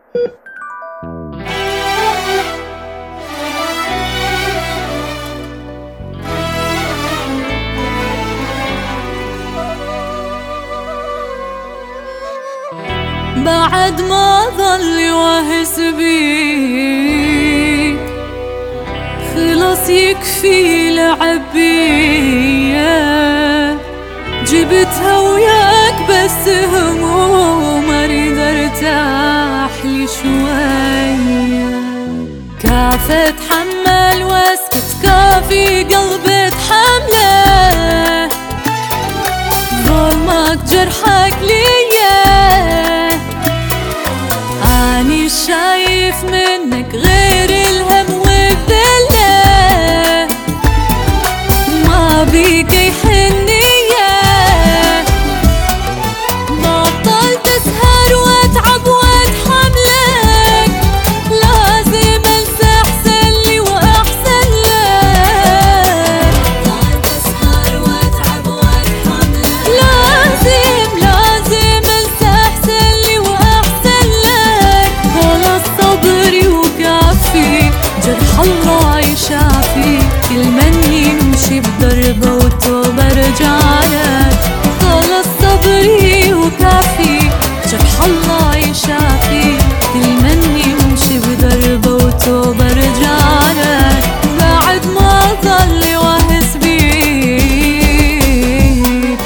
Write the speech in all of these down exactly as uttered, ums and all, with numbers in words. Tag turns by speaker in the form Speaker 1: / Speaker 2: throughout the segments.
Speaker 1: بعد ما ظل يوهس بيك خلص يكفي لعب بيا، جبتها وياك بس هموم اريد ارتاح لي شوية. كافي اتحمل واسكت، كافي قلبي اتحمله، ظلمك جرحك ليا، أني شايف منك غير الهم والذلة، ما بيك أي حنية، بطلت أسهر وأتعب وأتحملك، لازم أنسى أحسن لي وأحسن لك، بطلت أسهر وأتعب وأتحملك، لازم لازم أنسى أحسن لي وأحسن لك، خلاص صبري وكافي، جرح الله يشافي، كل من يمشي بدربه وتوبة رجعلك، خلاص صبري وكافي، جرح الله يشافي، كل من يمشي بدربه وتوبة رجعلك، بعد ما ظل يوهس بيك.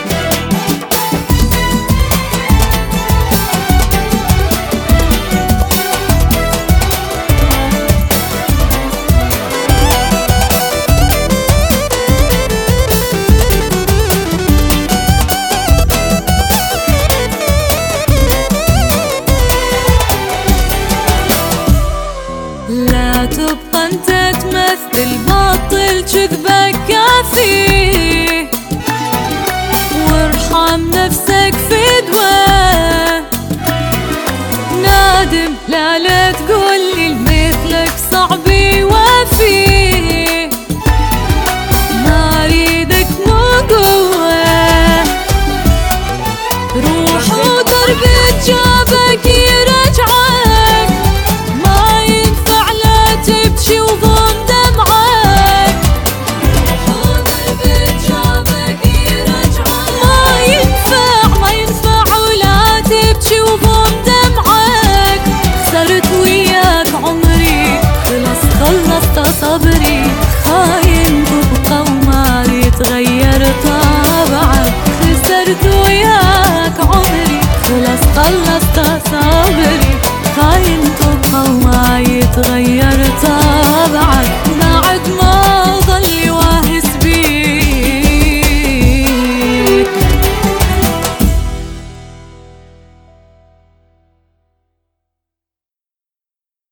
Speaker 1: لا تبقى انت تمثل، بطل كذبك كافي، وارحم نفسك في دواء، نادم لا لا تقولي مثلك صعب يواجه.